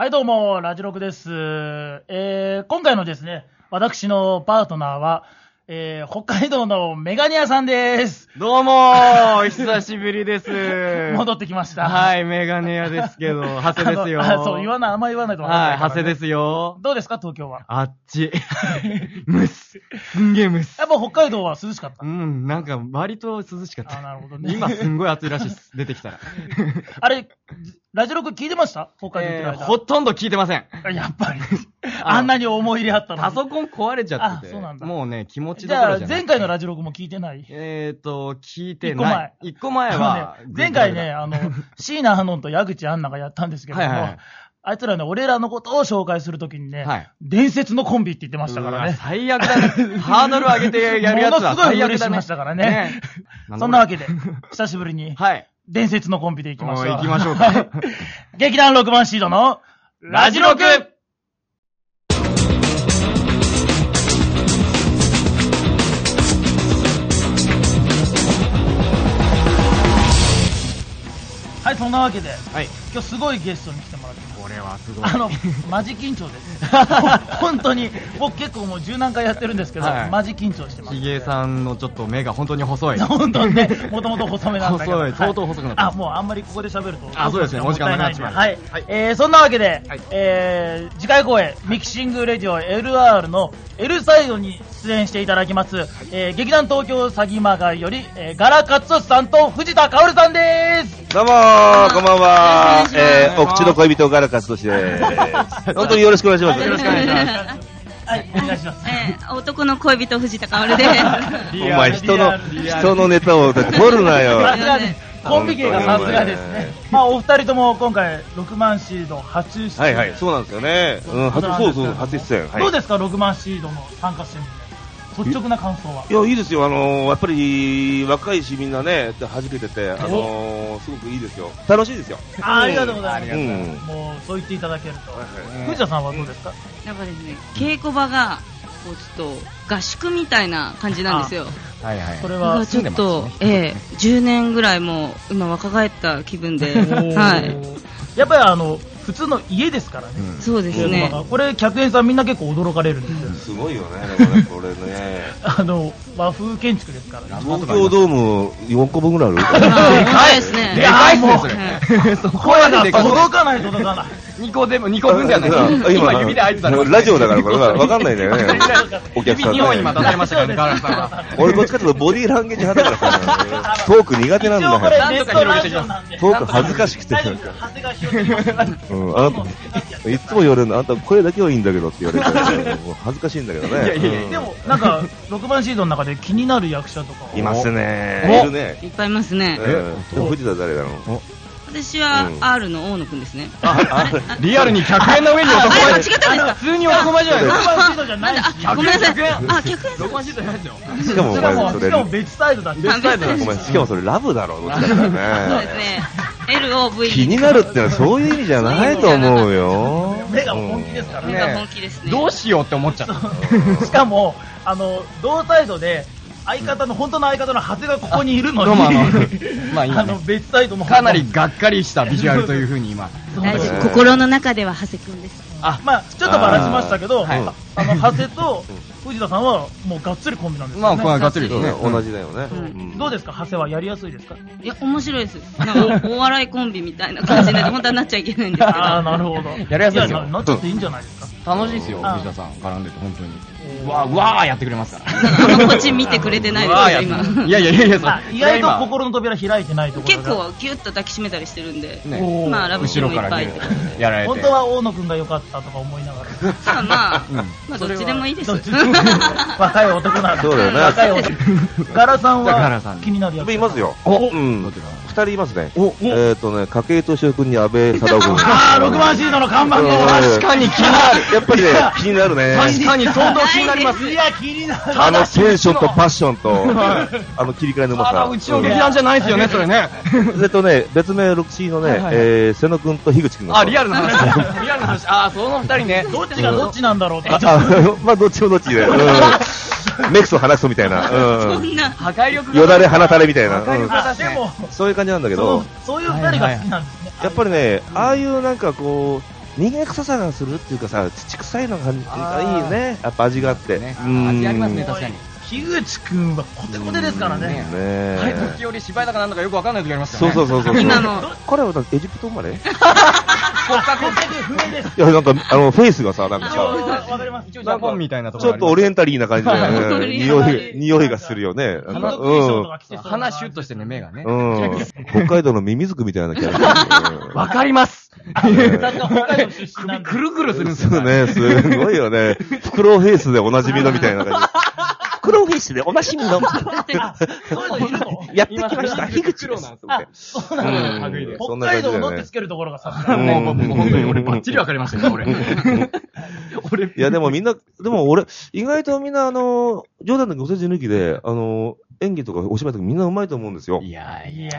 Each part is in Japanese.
はいどうも、ラジロクです。今回のですね、私のパートナーは、北海道のメガネ屋さんです。 どうもー、久しぶりです。 戻ってきました。 はい、メガネ屋ですけど、長谷ですよ。 そう、あんま言わないと分かんない、ね。はい、長谷ですよ。 どうですか、東京は。 あっち。すんげえむす。 やっぱ北海道は涼しかった。 なんか割と涼しかった。 なるほどね。 今すんごい暑いらしいです。出てきたら。 あれ、ラジロク聞いてました？北海道行ってる間。 ほとんど聞いてません。 やっぱり。あんなに思い入れあったのに。 パソコン壊れちゃってて。 そうなんだ。 もうね、気持ちどころじゃない。 じゃあ、前回のラジロクも聞いてない？ 聞いてない。1個前は、 前回ね、椎名ハノンと矢口杏奈がやったんですけども、あいつらね、俺らのことを紹介するときにね、伝説のコンビって言ってましたからね。 最悪だね。ハードル上げてやるやつは最悪だね。ものすごい嬉しましたからね。 そんなわけで、久しぶりに、伝説のコンビで行きましょう。 行きましょうか。 劇団6番シードのラジロク。はい、そんなわけで、今日すごいゲストに来てもらってます。 これはすごい。 マジ緊張です。本当に、僕結構もう10何回やってるんですけど、マジ緊張してます。 ひげさんのちょっと目が本当に細い。 本当にね、もともと細めなんだけど。 細い、相当細くなった。 もうあんまりここで喋ると。 そうですね、お時間なくなっちまう。 はい。そんなわけで、次回公演、ミキシングレディオ LR の L サイドに出演していただきます、劇団東京詐欺まがいより、ガラカツオさんと藤田薫さんです。 どうもー、こんばんは。お口の恋人ガラカツオです。本当によろしくお願いします。 よろしくお願いします。 はい、お願いします。 男の恋人藤田薫です。 お前人のネタを取るなよ。 さすがです。コンビ芸がさすがですね。お二人とも今回6万シード初出演。 はいはい、そうなんですよね。初出演。 どうですか、6万シードの参加してみて。率直な感想は。 いや、いいですよ。やっぱり若いしみんなね、弾けてて、すごくいいですよ。楽しいですよ。 ありがとうございます。もうそう言っていただけると。藤田さんはどうですか？ なんかですね、稽古場がちょっと合宿みたいな感じなんですよ。 はいはい。 それはちょっと10年ぐらいもう今若返った気分で、はい。 やっぱり普通の家ですからね。 そうですね。 これ客演さんみんな結構驚かれるんですよ。 すごいよね、これね。 和風建築ですからね。 東京ドーム4個分ぐらいある。 でかいですね。 でかいっすね、それ。 声が届かない。 2個分じゃない。今指で合図だろ。 ラジオだからこれわかんないんだよね。お客さん。 2本今出されましたからね、ガラさんは。 俺どっちかというとボディーランゲージ派だからさ、トーク苦手なんだよ。 なんとか広げてきます。 トーク恥ずかしくて。いつも言われるの、あんた声だけはいいんだけどって言われて、恥ずかしいんだけどね。 でもなんか6番シードの中で気になる役者とかいますね。いるね。 いっぱいいますね。 藤田誰だろう。 私は R の大野くんですね。 リアルに100円の上に男前。 間違ったんですか？ 普通に男前じゃないですか。 6番シードじゃないし。 ごめんなさい。 100円。6番シードじゃないですよ。 しかも別サイドだって。 別サイドだ。ごめん、しかもそれラブだろ、どっちだからね。 そうですね。LOV。 気になるってのはそういう意味じゃないと思うよ。 目が本気ですからね。 目が本気ですね。 どうしようって思っちゃった。 しかも、同サイドで、本当の相方の長谷がここにいるのに、別サイドのかなりがっかりしたビジュアルというふうに今。 心の中では長谷くんです。 ちょっとバラしましたけど、長谷と藤田さんはもうがっつりコンビなんですよね。 これはがっつりですね。 同じだよね。 どうですか、長谷はやりやすいですか？ いや、面白いです。なんかお笑いコンビみたいな感じで、本当はなっちゃいけないんですけど。 なるほど。 やりやすいですよ。 なっちゃっていいんじゃないですか？ 楽しいですよ、藤田さん絡んでて本当に。わーやってくれますから。 こっち見てくれてないですよ、今。 いや、 意外と心の扉開いてないところ結構ギュッと抱きしめたりしてるんで、ラブシ後ーンもいっぱいやられて。 本当は大野くんが良かったとか思いながら。 どっちでもいいです。 若い男なんで。 そうだよね。 若い男。ガラさんは気になるやつ。 いますよ。2人いますね。筧敏夫君に安倍貞夫君。 6番シードの看板の。 確かに気になる。 やっぱりね、気になるね。 確かに相当気になります。 いや、気になる。 テンションとパッションと、切り替えのうまさ。 うちの劇団じゃないですよね、それね。 別名 6C のね、瀬野君と樋口君が。 リアルな話。その2人ね。 どっちがどっちなんだろうって。 どっちもどっちで。メクソ話すみたいな。 そんな。 破壊力よだれ放たれみたいな。 でも、 そういう感じなんだけど。 そういう2人が好きなんですね。 やっぱりね、ああいうなんかこう、 人間臭さがするっていうかさ、土臭いのがいいよね。やっぱ味があって。 味ありますね、確かに。 樋口くんはコテコテですからね。 あれ、時折芝居だかなんだかよくわかんない時ありますよね。 そう。 今の。 彼はエジプト生まれ？ 国籍不明です。 いや、なんか、フェイスがさ、なんかさ、 わかります。 ジャポンみたいなとこちょっとオリエンタリーな感じで、匂いがするよね。 鼻シュッとしてね、目がね。 北海道のミミズクみたいなキャラクター。 わかります。 北海道出身なんで。 くるくるするんですよね。すごいよね。フクロウフェイスでおなじみのみたいな感じ。フクロウフェイスでおなじみの。やってきました。樋口です。 そうなんだ。北海道のってつけるところがさすが。 もう本当に俺バッチリわかりましたよ、俺。 いやでもみんな、俺、意外とみんな冗談でお世辞抜きで、演技とかお芝居とかみんな上手いと思うんですよ。 いや、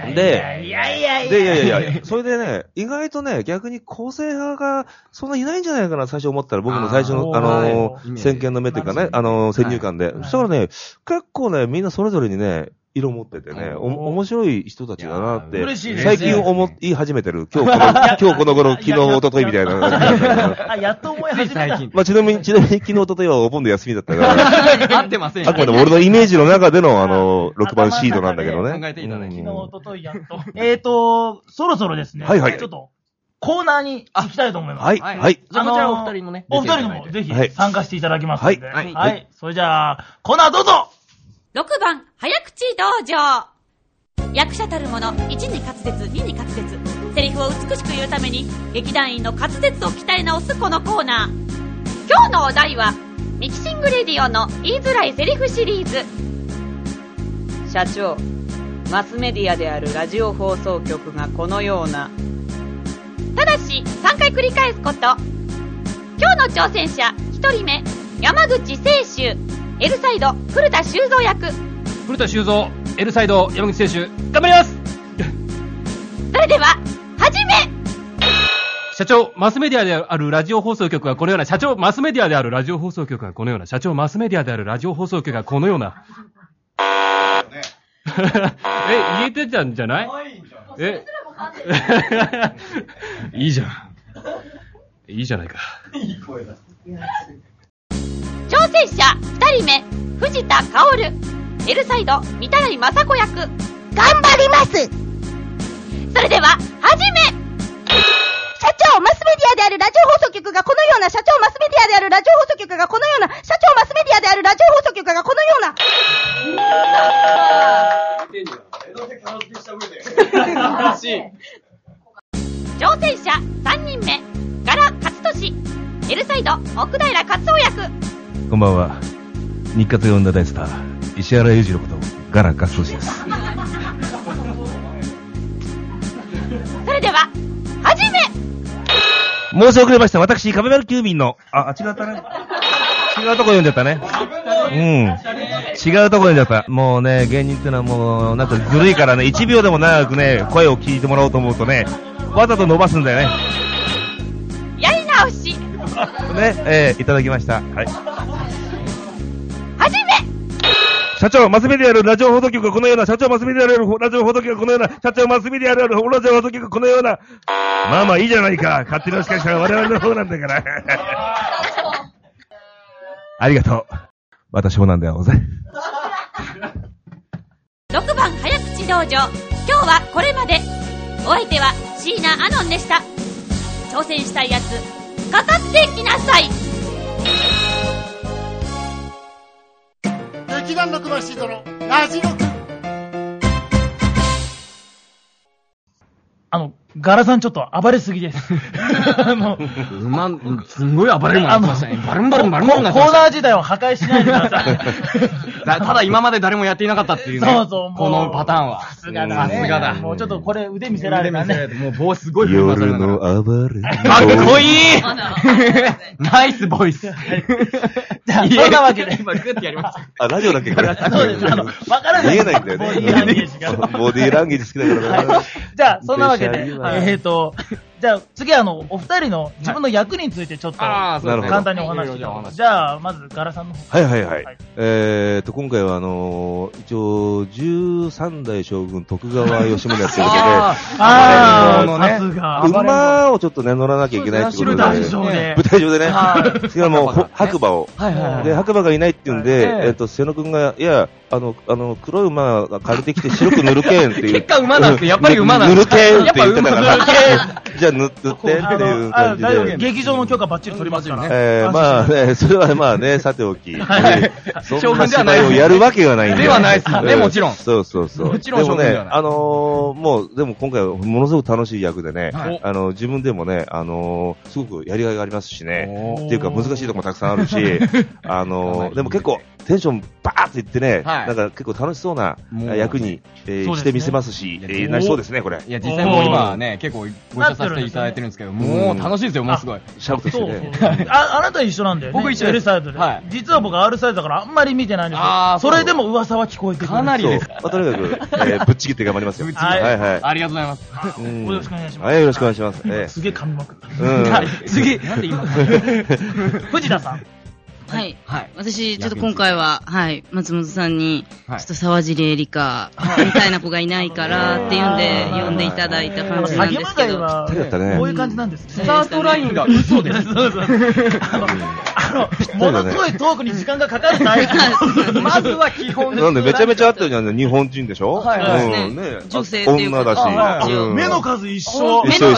それでね、意外とね、逆に構成派がそんないないんじゃないかな、最初思ったら、僕の最初の、先見の目というかね、先入観で。そしたらね、結構ね、みんなそれぞれにね、色持っててね、面白い人たちだなって、最近言い始めてる。今日この頃、昨日、一昨日みたいな。 やっと思い始めた。 まあ、ちなみに昨日、一昨日はお盆で休みだったから。 合ってませんよ。 あくまでも俺のイメージの中での、6番シードなんだけどね。 考えていただいて。 昨日、一昨日やっと。そろそろですね。はい。ちょっと、コーナーに行きたいと思います。 はい。 じゃあ、こちらお二人もね。 お二人もぜひ参加していただきますので。はい。それじゃあ、コーナーどうぞ ！6番、早口道場。役者たるもの、1に滑舌、2に滑舌。セリフを美しく言うために、劇団員の滑舌を鍛え直すこのコーナー。今日のお題は、ミキシングレディオの言いづらいセリフシリーズ。 社長、マスメディアであるラジオ放送局がこのような。 ただし、3回繰り返すこと。今日の挑戦者、1人目、山口清舟。L サイド、古田修造役。 古田修造、L サイド、山口清舟、頑張ります。 それでは、始め。 社長、マスメディアであるラジオ放送局がこのような、社長、マスメディアであるラジオ放送局がこのような、社長、マスメディアであるラジオ放送局がこのような。言えてたんじゃない？いいじゃん。いいじゃないか。いい声だ。 挑戦者2人目、藤田薫。L サイド、御手洗雅子役。頑張ります。それでは、始め。 社長、マスメディアであるラジオ放送局がこのような、社長、マスメディアであるラジオ放送局がこのような、社長、マスメディアであるラジオ放送局がこのような。 挑戦者3人目、柄勝利。L サイド、奥平克夫役。 こんばんは。日活が生んだ大スター、石原裕次郎こと、柄勝利です。 それでは、始め。 申し遅れました。私、壁丸急便の、違ったね。違うとこ読んじゃったね。違うとこ読んじゃった。もうね、芸人ってのはもう、なんかずるいからね、1秒でも長くね、声を聞いてもらおうと思うとね、わざと伸ばすんだよね。 やり直し。 ね、いただきました。はい。 始め。 社長、マスメディアであるラジオ放送局がこのような、社長、マスメディアであるラジオ放送局がこのような、社長、マスメディアであるラジオ放送局がこのような。まあまあいいじゃないか。勝手な司会者は我々の方なんだから。ありがとう。私もなんだよ、ぜ。 6番早口道場。今日はこれまで。お相手は椎名アノンでした。挑戦したいやつ、かかってきなさい。 劇団6番シートのラジロク。 ガラさんちょっと暴れすぎです。すんごい暴れるもんなってましたね。バルンバルンバルンバルンなってました。 コーナー自体を破壊しないでください。 ただ今まで誰もやっていなかったっていうね。 そうそう、 このパターンは。 さすがだね。さすがだ。もうちょっとこれ腕見せられたね。 もう棒すごい振り回された。 夜の暴れ。 かっこいいナイスボイス。 じゃあ、そんなわけで。 今グッてやりました。 ラジオだっけこれ。 そうです。わからない。 見えないんだよね。 ボディーランゲージが。 ボディーランゲージ好きだからね。 じゃあ、そんなわけで、じじゃあ次お二人の自分の役についてちょっと簡単にお話ししてじゃあまずガラさんの方。 はい。今回は一応13代将軍徳川吉宗やってるので、馬をちょっとね乗らなきゃいけないってことで、舞台上でね、次はもう白馬を、で白馬がいないっていうんで、瀬野君がいや黒い馬が借りてきて白く塗るけんっていう。 結果馬なんですけど、やっぱり馬なんです。 塗るけんって言ってたから。じゃあ塗ってっていう感じで。 劇場の許可バッチリ取りますから。 まあね、それはまあね、さておき。そんな芝居をやるわけがないんで。 ではないですね、もちろん。 そう。もちろんでもね、でも今回はものすごく楽しい役でね、自分でもね、すごくやりがいがありますしね、っていうか難しいとこもたくさんあるし、でも結構テンションバーっていってね、なんか結構楽しそうな役にしてみせますし、なりそうですね、これ。 いや、実際もう今ね、結構ご一緒させていただいてるんですけど、もう楽しいですよ、もうすごい。 シャウトしてね。 あなた一緒なんだよね。 僕一緒です。 L サイドで。実は僕 R サイドだからあんまり見てないんですけど、それでも噂は聞こえてくる。 かなりです。 とにかく、ぶっちぎって頑張りますよ。 はい。ありがとうございます。 よろしくお願いします。 はい、よろしくお願いします。 すげえ噛みまくった。次、なんで今藤田さん。 はい。私、ちょっと今回は、松本さんに、ちょっと沢尻エリカみたいな子がいないからっていうんで、呼んでいただいた感じなんですけど。 こういう感じなんですね。 スタートラインが嘘です。 ものすごいトークに時間がかかるタイプ。まずは基本。 なんでめちゃめちゃあったじゃん、日本人でしょ。 女性っていうか。 女だし。 目の数一緒。 おい、危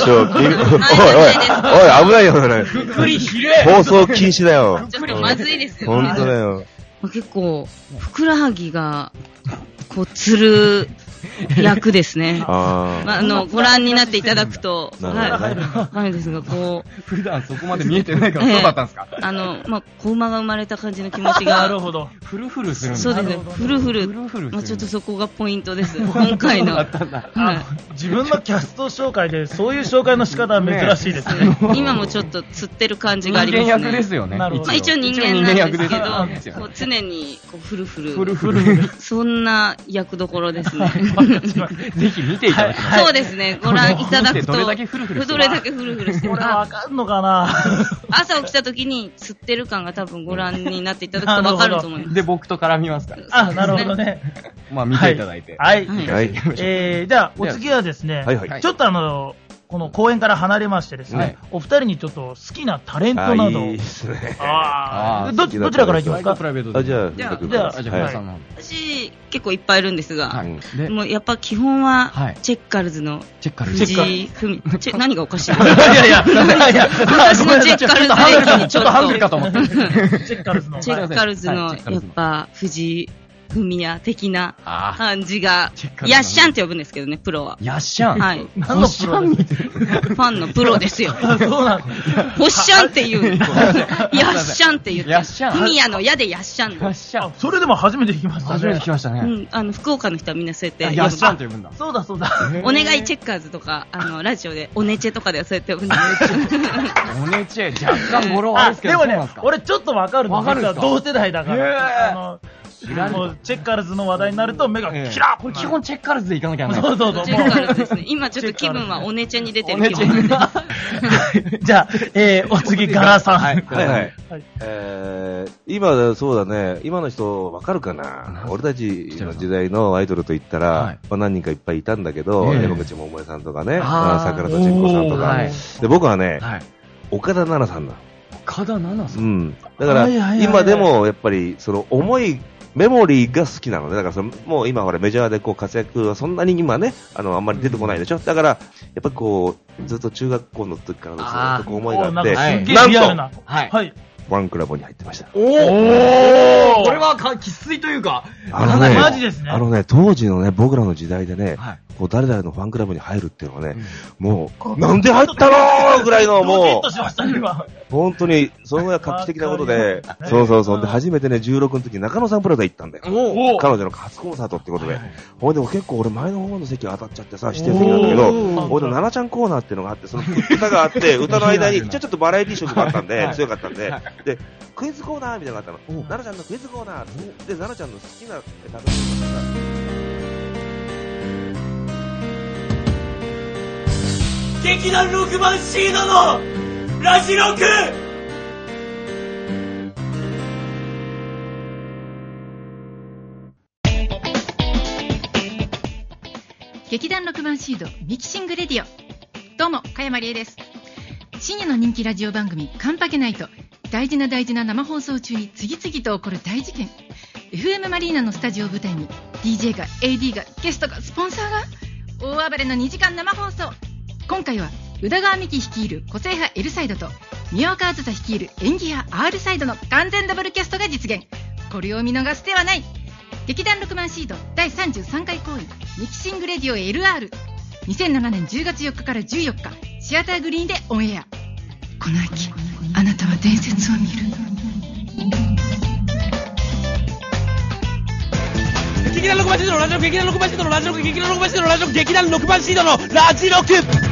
ないよ、それ。放送禁止だよ。 まずいですよ。 本当だよ。 結構、ふくらはぎが、こう、つる役ですね。ご覧になっていただくと、はいですが、こう。 普段そこまで見えてないからそうだったんですか？ 子馬が生まれた感じの気持ちが。 なるほど。 フルフルするんだ。 そうですね。フルフル。ちょっとそこがポイントです。今回の。 自分のキャスト紹介で、そういう紹介の仕方は珍しいですね。 今もちょっと釣ってる感じがありますね。 人間役ですよね。 一応人間なんですけど、常にフルフル。そんな役どころですね。 ぜひ見ていただきたい。 そうですね。ご覧いただくと。 どれだけフルフルしてる。これわかんのかな。 朝起きた時に釣ってる感が多分ご覧になっていただくとわかると思います。 で、僕と絡みますから。 なるほどね。 まあ見ていただいて。 はい。じゃあ、お次はですね、ちょっとこの公演から離れましてですね、お二人にちょっと好きなタレントなど。いいですね。どちらからいきますか？ じゃあ、 私、結構いっぱいいるんですが、もうやっぱ基本は、チェッカルズの藤井文。何がおかしい？いや、私のチェッカルズ歴にちょっと。 ハズルかと思って。 チェッカルズの、やっぱ、藤井文也的な感じが、ヤッシャンって呼ぶんですけどね、プロは。 ヤッシャン？ はい。 何のプロですか？ ファンのプロですよ。 そうなんホッシャンって言う。ヤッシャンって言って。文也の矢でヤッシャン。 それでも初めて聞きましたね。 初めて聞きましたね。 福岡の人はみんなそうやって。 ヤッシャンって呼ぶんだ。 そうだ。 お願いチェッカーズとか、ラジオで、おねちぇとかではそうやって呼ぶんです。 おねちぇ、若干語呂悪いですけど。 でもね、俺ちょっとわかるの。同世代だから。もうチェッカルズの話題になると目がキラッ。基本チェッカルズでいかなきゃならない。 そう。 チェッカルズですね。今ちょっと気分はおねちぇに出てる気分なんで。 じゃあ、お次、ガラさん。 今、そうだね。今の人わかるかな？俺たちの時代のアイドルと言ったら、何人かいっぱいいたんだけど、山口百恵さんとかね、桜田淳子さんとか。で、僕はね、岡田奈々さんだ。 岡田奈々さん？ だから、今でもやっぱり、その思い、メモリーが好きなので、だからもう今ほらメジャーでこう活躍はそんなに今ね、あんまり出てこないでしょ。だから、やっぱこう、ずっと中学校の時からずっとこう思いがあって、なんと、ファンクラブに入ってました。 これは生粋というか、 マジですね。 当時のね、僕らの時代でね、こう誰々のファンクラブに入るっていうのはね、もう、なんで入ったのぐらいのもう、本当に、そのぐらい画期的なことで、そう。で、初めてね、16の時中野サンプラザ行ったんだよ。彼女の初コンサートってことで。ほいでも結構俺前の方の席当たっちゃってさ、指定席なんだけど、ほいで、奈々ちゃんコーナーっていうのがあって、その歌があって、歌の間に、ちょっとバラエティ色があったんで、強かったんで、で、クイズコーナーみたいなのがあったの。奈々ちゃんのクイズコーナーで、奈々ちゃんの好きな食べ物劇団6番シードのラジロク。 劇団6番シードミキシングレディオ。どうも加山理恵です。深夜の人気ラジオ番組カンパケナイト。大事な生放送中に次々と起こる大事件。 FM マリーナのスタジオを舞台に DJ が AD がゲストがスポンサーが大暴れの2時間生放送。今回は宇田川美希率いる個性派 L サイドと宮岡あずさ率いる演技派 R サイドの完全ダブルキャストが実現。これを見逃す手はない。劇団6番シード第33回公演ミキシングレディオ LR。 2007年10月4日から14日シアターグリーンでオンエア。この秋あなたは伝説を見る。 劇団6番シードのラジロク、劇団6番シードのラジロク、劇団6番シードのラジロク、劇団6番シードのラジロク。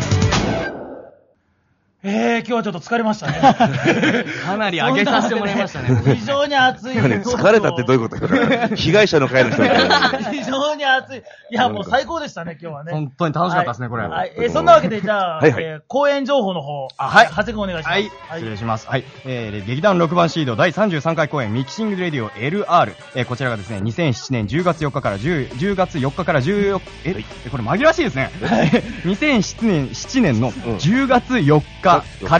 今日はちょっと疲れましたね。 かなり上げさせてもらいましたね。 非常に暑い。 疲れたってどういうこと被害者の会の人みたいな。 非常に暑い。いや、もう最高でしたね、今日はね。 本当に楽しかったですね、これ。 はい。そんなわけで、じゃあ、公演情報の方、はい。長谷君お願いします。 はい。失礼します。はい。劇団6番シード第33回公演ミキシングレディオ LR。こちらがですね、2007年10月4日から10月4日から14、これ紛らわしいですね。2007年の10月4日から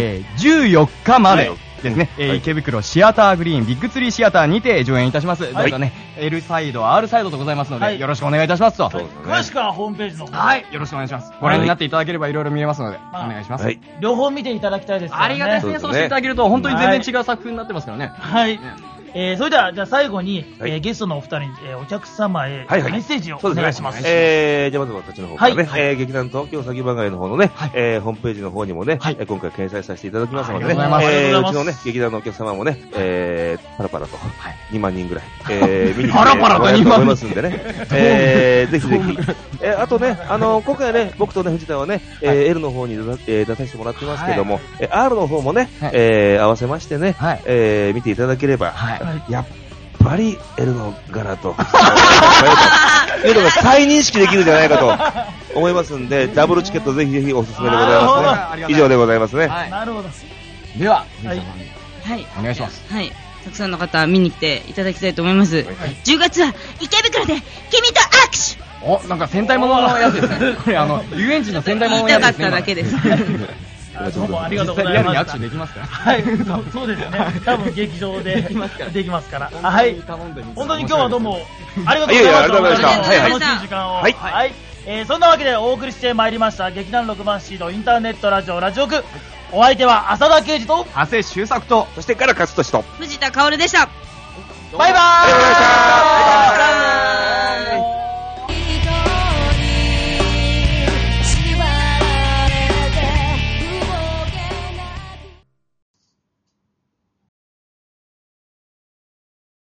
、14日までですね、池袋シアターグリーンビッグツリーシアターにて上演いたします。どうぞね、L サイド R サイドとございますので、よろしくお願いいたしますと。 詳しくはホームページの方。 はい、よろしくお願いします。ご覧になっていただければいろいろ見れますので、お願いします。 両方見ていただきたいですよね。 ありがたいですね。そうしていただけると本当に全然違う作風になってますからね。 はい。それでは、じゃあ最後に、ゲストのお二人に、お客様へメッセージをお願いします。 じゃあまず私の方からね、劇団東京詐欺番外の方のね、ホームページの方にもね、今回掲載させていただきますのでね、うちのね、劇団のお客様もね、パラパラと2万人ぐらい、見に来てもらえると思いますんでね、ぜひぜひ。あとね、今回ね、僕とね、藤田はね、L の方に出させてもらってますけども、R の方もね、合わせましてね、見ていただければ、やっぱり L の柄というのが再認識できるんじゃないかと思いますんで、ダブルチケットぜひぜひおすすめでございますね。以上でございますね。 なるほど。 では、 はい、 お願いします。 はい、たくさんの方見に来ていただきたいと思います。10月は池袋で君と握手。 お、なんか戦隊もののやつですね。これ遊園地の戦隊もののやつですね。 言いたかっただけです。 どうもありがとうございます。 リアルに握手できますか？ はい、そうですね。多分劇場でできますから。はい。本当に今日はどうもありがとうございました。 ありがとうございました。 楽しい時間を。はい。そんなわけでお送りしてまいりました劇団6番シードインターネットラジオラジオク。お相手は浅田啓二と長谷周作と、 そしてから勝利と藤田薫でした。 バイバーイ。